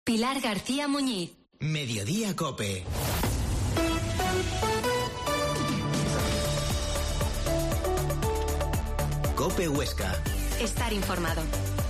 Pilar García Muñiz. Mediodía COPE. COPE Huesca. Estar informado.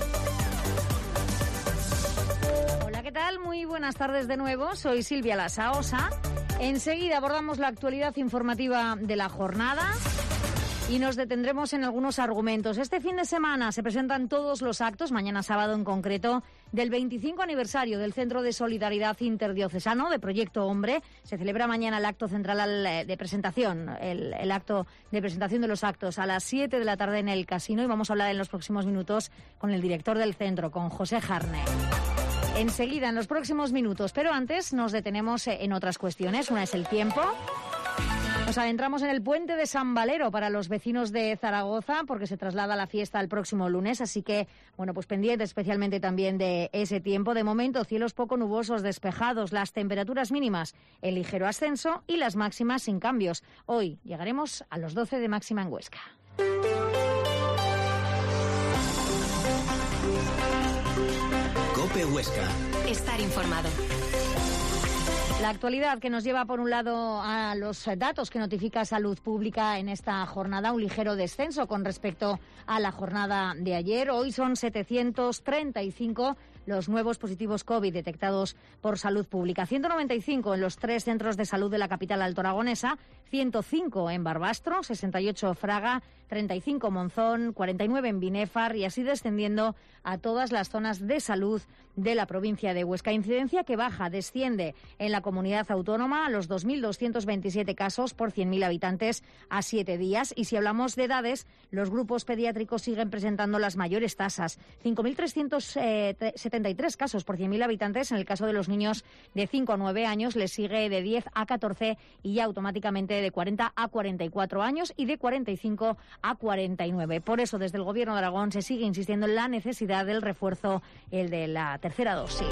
Hola, ¿qué tal? Muy buenas tardes de nuevo. Soy Silvia Lasaosa. Enseguida abordamos la actualidad informativa de la jornada y nos detendremos en algunos argumentos. Este fin de semana se presentan todos los actos, mañana sábado en concreto, del 25 aniversario del Centro de Solidaridad Interdiocesano de Proyecto Hombre. Se celebra mañana el acto central de presentación, el acto de presentación de los actos a las 7 de la tarde en el Casino, y vamos a hablar en los próximos minutos con el director del centro, con José Jarne. Enseguida, en los próximos minutos, pero antes nos detenemos en otras cuestiones. Una es el tiempo. Nos adentramos en el puente de San Valero para los vecinos de Zaragoza, porque se traslada la fiesta al próximo lunes, así que, bueno, pues pendiente especialmente también de ese tiempo. De momento, cielos poco nubosos, despejados, las temperaturas mínimas en ligero ascenso y las máximas sin cambios. Hoy llegaremos a los 12 de máxima en Huesca. COPE Huesca. Estar informado. La actualidad que nos lleva, por un lado, a los datos que notifica Salud Pública en esta jornada, un ligero descenso con respecto a la jornada de ayer. Hoy son 735 los nuevos positivos COVID detectados por Salud Pública. 195 en los 3 centros de salud de la capital altoaragonesa, 105 en Barbastro, 68 Fraga, 35 Monzón, 49 en Binéfar, y así descendiendo a todas las zonas de salud de la provincia de Huesca. Incidencia que baja, desciende en la comunidad autónoma a los 2.227 casos por 100.000 habitantes a 7 días. Y si hablamos de edades, los grupos pediátricos siguen presentando las mayores tasas. 5.373 casos por 100.000 habitantes. En el caso de los niños de 5 a 9 años, les sigue de 10 a 14 y ya automáticamente de 40 a 44 años y de 45 a 49. Por eso, desde el Gobierno de Aragón se sigue insistiendo en la necesidad del refuerzo, el de la tercera dosis.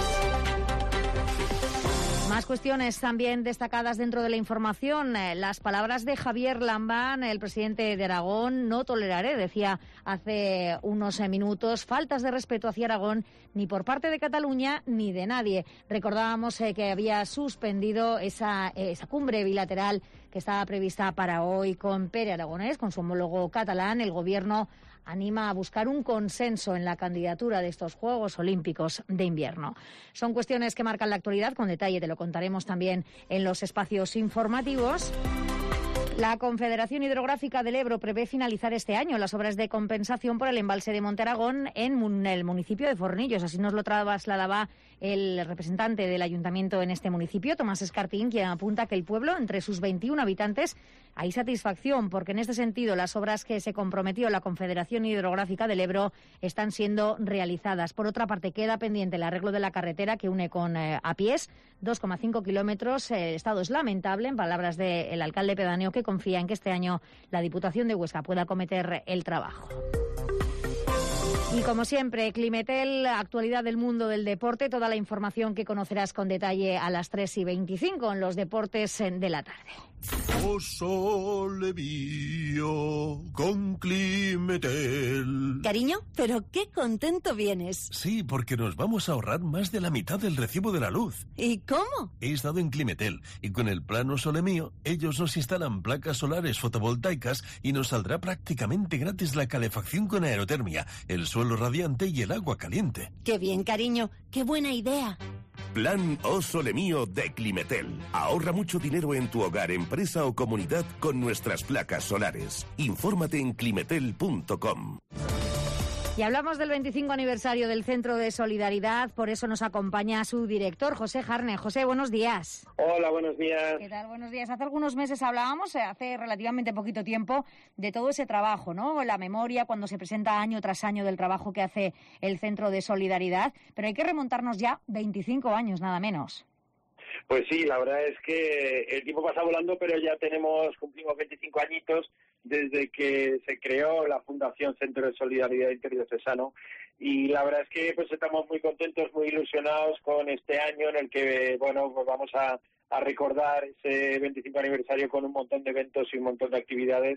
Más cuestiones también destacadas dentro de la información. Las palabras de Javier Lambán, el presidente de Aragón. No toleraré, decía hace unos minutos, faltas de respeto hacia Aragón ni por parte de Cataluña ni de nadie. Recordábamos que había suspendido esa cumbre bilateral que estaba prevista para hoy con Pere Aragonés, con su homólogo catalán. El Gobierno anima a buscar un consenso en la candidatura de estos Juegos Olímpicos de Invierno. Son cuestiones que marcan la actualidad, con detalle te lo contaremos también en los espacios informativos. La Confederación Hidrográfica del Ebro prevé finalizar este año las obras de compensación por el embalse de Monte Aragón en el municipio de Fornillos. Así nos lo trasladaba el representante del ayuntamiento en este municipio, Tomás Escartín, quien apunta que el pueblo, entre sus 21 habitantes, hay satisfacción, porque en este sentido las obras que se comprometió la Confederación Hidrográfica del Ebro están siendo realizadas. Por otra parte, queda pendiente el arreglo de la carretera que une con Apiés, 2,5 kilómetros. El estado es lamentable, en palabras del alcalde pedáneo, que confía en que este año la Diputación de Huesca pueda acometer el trabajo. Y como siempre, Climetel, actualidad del mundo del deporte, toda la información que conocerás con detalle a las 3:25 en los deportes de la tarde. Oh, sole mío, con Climetel. Cariño, pero qué contento vienes. Sí, porque nos vamos a ahorrar más de la mitad del recibo de la luz. ¿Y cómo? He estado en Climetel y con el plan Oh, sole mío, ellos nos instalan placas solares fotovoltaicas y nos saldrá prácticamente gratis la calefacción con aerotermia, el suelo radiante y el agua caliente. Qué bien, cariño, qué buena idea. Plan Oh Sole Mío de Climetel. Ahorra mucho dinero en tu hogar, empresa o comunidad con nuestras placas solares. Infórmate en climetel.com. Y hablamos del 25 aniversario del Centro de Solidaridad, por eso nos acompaña su director, José Jarne. José, buenos días. Hola, buenos días. ¿Qué tal? Buenos días. Hace algunos meses hablábamos, hace relativamente poquito tiempo, de todo ese trabajo, ¿no? La memoria, cuando se presenta año tras año del trabajo que hace el Centro de Solidaridad, pero hay que remontarnos ya 25 años, nada menos. Pues sí, la verdad es que el tiempo pasa volando, pero ya cumplimos 25 añitos desde que se creó la Fundación Centro de Solidaridad Interdiocesano, y la verdad es que pues estamos muy contentos, muy ilusionados con este año en el que, bueno, pues vamos a recordar ese 25 aniversario con un montón de eventos y un montón de actividades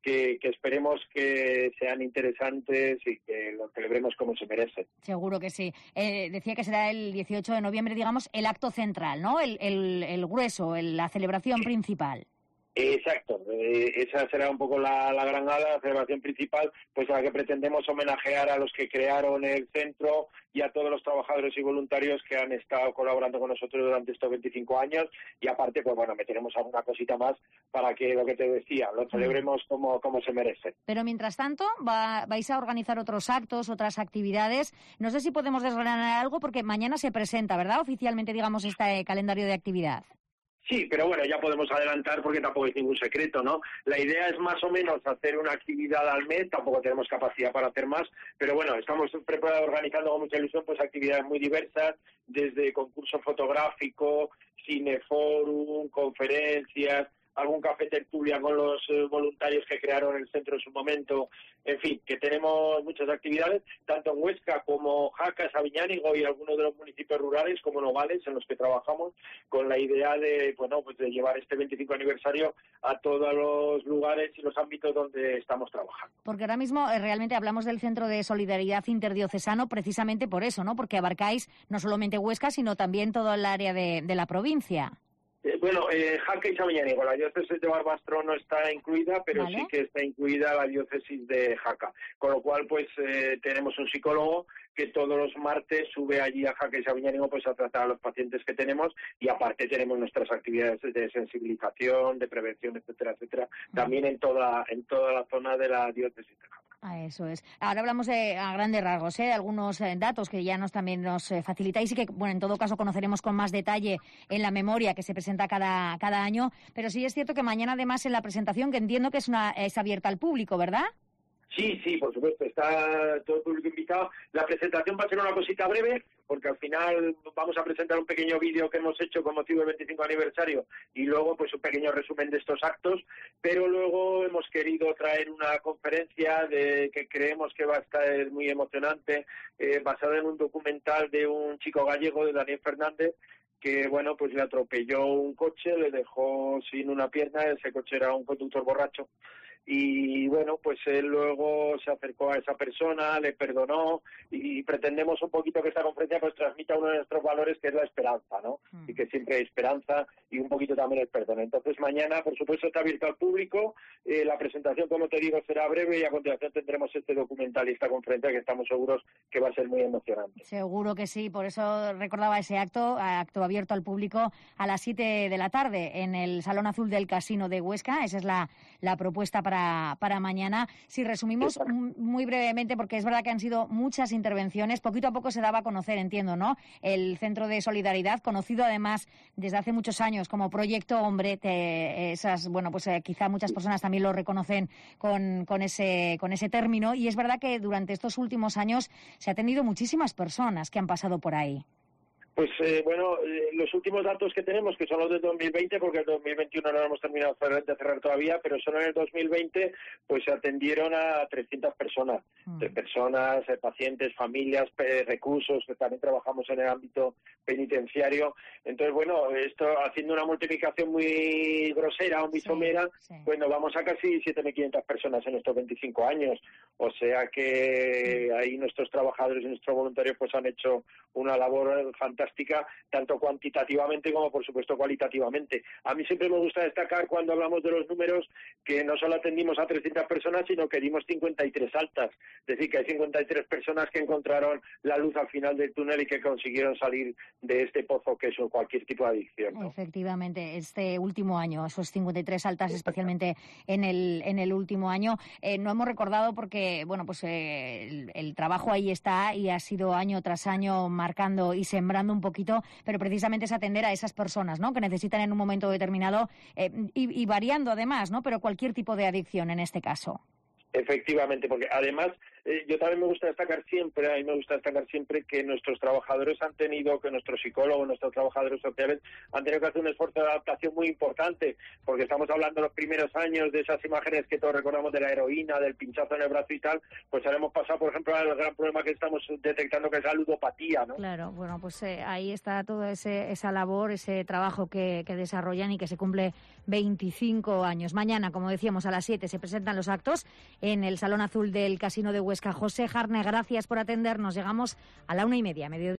que esperemos que sean interesantes y que lo celebremos como se merece. Seguro que sí. Decía que será el 18 de noviembre, digamos, el acto central, ¿no? El grueso, la celebración principal. Exacto, esa será un poco la gran gala, la celebración principal, pues a la que pretendemos homenajear a los que crearon el centro y a todos los trabajadores y voluntarios que han estado colaborando con nosotros durante estos 25 años, y aparte, pues bueno, meteremos alguna cosita más para que, lo que te decía, lo celebremos como se merece. Pero mientras tanto, vais a organizar otros actos, otras actividades. No sé si podemos desgranar algo, porque mañana se presenta, ¿verdad?, oficialmente, digamos, este calendario de actividad. Sí, pero bueno, ya podemos adelantar porque tampoco es ningún secreto, ¿no? La idea es más o menos hacer una actividad al mes, tampoco tenemos capacidad para hacer más, pero bueno, estamos organizando con mucha ilusión pues actividades muy diversas, desde concurso fotográfico, cineforum, conferencias, algún café tertulia con los voluntarios que crearon el centro en su momento, en fin, que tenemos muchas actividades, tanto en Huesca como Jaca, Sabiñánigo y algunos de los municipios rurales como Nogales, en los que trabajamos, con la idea de, bueno, pues de llevar este 25 aniversario a todos los lugares y los ámbitos donde estamos trabajando. Porque ahora mismo realmente hablamos del Centro de Solidaridad Interdiocesano precisamente por eso, ¿no? Porque abarcáis no solamente Huesca, sino también todo el área de la provincia. Bueno, Jaca y Sabiñánigo, la diócesis de Barbastro no está incluida, pero ¿vale? Sí que está incluida la diócesis de Jaca, con lo cual pues tenemos un psicólogo que todos los martes sube allí a Jaca y Sabiñánigo pues a tratar a los pacientes que tenemos, y aparte tenemos nuestras actividades de sensibilización, de prevención, etcétera, etcétera, también en toda la zona de la diócesis de Jaca. Eso es. Ahora hablamos a grandes rasgos, algunos datos que ya también nos facilitáis y que, bueno, en todo caso conoceremos con más detalle en la memoria que se presenta cada año. Pero sí es cierto que mañana, además, en la presentación, que entiendo que es abierta al público, ¿verdad? Sí, por supuesto, está todo el público invitado. La presentación va a ser una cosita breve, porque al final vamos a presentar un pequeño vídeo que hemos hecho con motivo del 25 aniversario y luego pues un pequeño resumen de estos actos, pero luego hemos querido traer una conferencia que creemos que va a estar muy emocionante, basada en un documental de un chico gallego, de Daniel Fernández, que bueno, pues le atropelló un coche, le dejó sin una pierna, ese coche era un conductor borracho. Y bueno, pues él luego se acercó a esa persona, le perdonó, y pretendemos un poquito que esta conferencia pues transmita uno de nuestros valores, que es la esperanza, ¿no? Y que siempre hay esperanza y un poquito también el perdón. Entonces mañana, por supuesto, está abierto al público, la presentación, como te digo, será breve, y a continuación tendremos este documental y esta conferencia que estamos seguros que va a ser muy emocionante. Seguro que sí, por eso recordaba ese acto abierto al público a las 7 de la tarde en el Salón Azul del Casino de Huesca. Esa es la propuesta para mañana. Si resumimos muy brevemente, porque es verdad que han sido muchas intervenciones, poquito a poco se daba a conocer, entiendo, ¿no?, el Centro de Solidaridad, conocido además desde hace muchos años como Proyecto Hombre. Quizá muchas personas también lo reconocen con ese término, y es verdad que durante estos últimos años se ha atendido muchísimas personas que han pasado por ahí. Pues los últimos datos que tenemos, que son los de 2020, porque el 2021 no lo hemos terminado de cerrar todavía, pero solo en el 2020 pues se atendieron a 300 personas, pacientes, familias, reclusos, que también trabajamos en el ámbito penitenciario. Entonces, bueno, esto haciendo una multiplicación muy grosera o muy somera, pues nos vamos a casi 7.500 personas en estos 25 años. O sea que ahí nuestros trabajadores y nuestros voluntarios pues han hecho una labor fantástica, tanto cuantitativamente como, por supuesto, cualitativamente. A mí siempre me gusta destacar, cuando hablamos de los números, que no solo atendimos a 300 personas, sino que dimos 53 altas. Es decir, que hay 53 personas que encontraron la luz al final del túnel y que consiguieron salir de este pozo que es cualquier tipo de adicción, ¿no? Efectivamente, este último año, esos 53 altas, especialmente en el último año. No hemos recordado porque, bueno, pues el trabajo ahí está y ha sido año tras año marcando y sembrando un poquito, pero precisamente es atender a esas personas, ¿no?, que necesitan en un momento determinado y variando además, ¿no?, pero cualquier tipo de adicción en este caso. Efectivamente, porque además yo también me gusta destacar siempre que nuestros trabajadores han tenido, que nuestros psicólogos, nuestros trabajadores sociales han tenido que hacer un esfuerzo de adaptación muy importante, porque estamos hablando de los primeros años, de esas imágenes que todos recordamos de la heroína, del pinchazo en el brazo y tal, pues ahora hemos pasado, por ejemplo, al gran problema que estamos detectando, que es la ludopatía, ¿no? Claro, bueno, pues ahí está toda esa labor, ese trabajo que desarrollan y que se cumple 25 años. Mañana, como decíamos, a las 7 se presentan los actos en el Salón Azul del Casino de Huesca. José Jarne, gracias por atendernos. Llegamos a la 1:30, mediodía.